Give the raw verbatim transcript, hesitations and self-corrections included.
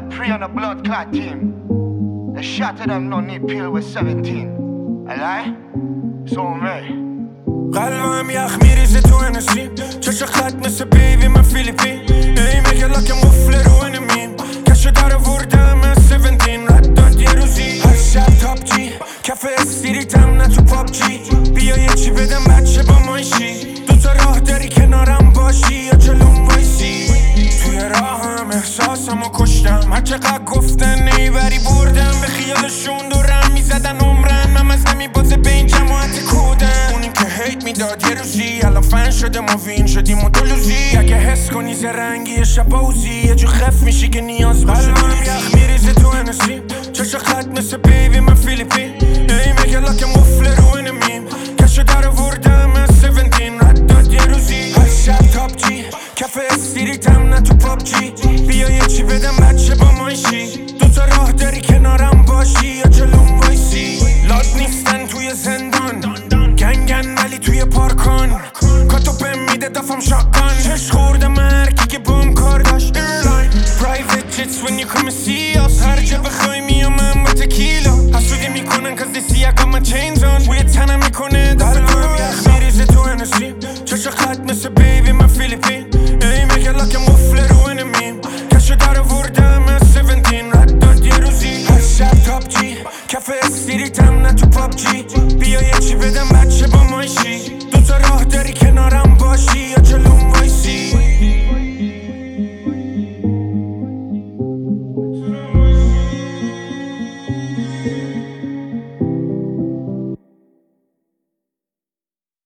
bad pre on a blood clot team. The shot of them no need pill with seventeen. A lie? So me. قلبم یخ میریزه تو انسیم چشم خط مثل بیبی من فیلیپین ای میگه لاکم قفل رو انمیم کشو در وردم از سیونتین رد داد یه روزی هر شب تاپ جی کف استریتم نه تو پاپ جی بیا یه چی بدم بچه با مایشی دو تا راه داری کنارم باشی یا جلوم وایسی توی راهم احساسم و کشتم هر چقدر گفتن نیبری بردم به خیالشون دورم میزدن عمرم من از نمیبازه به این جماعت کودن اونی که هیت میداد یه روزی الان فن شده ما وین شدیم و دلوزی اگه حس کنی زرنگی شبازی یه جو خف میشی که نیاز باشه قلبم یخ میریزه تو انسیم چشم خط مثل بیبی من فیلیپین ای میگه لاکم قفل رو انمیم کشو در وردم از سیونتین رد داد یه روزی هر شب تاپ جی کف استریتم نه تو پاپ جی بیا یه چی بدم بچه با مایشی دو تا راه داری کنارم باشی یا جلوم وایسی لاد نیستن توی زندان گنگن ولی توی پارکان کاتو بهم میده دافم شاکان چش خورده مرگی که بوم کار داشت ایرلاین پرایوت جتس when you come and see us هر جا بخوای میام من با تکیلا حسودی میکنن cause they see I got my chain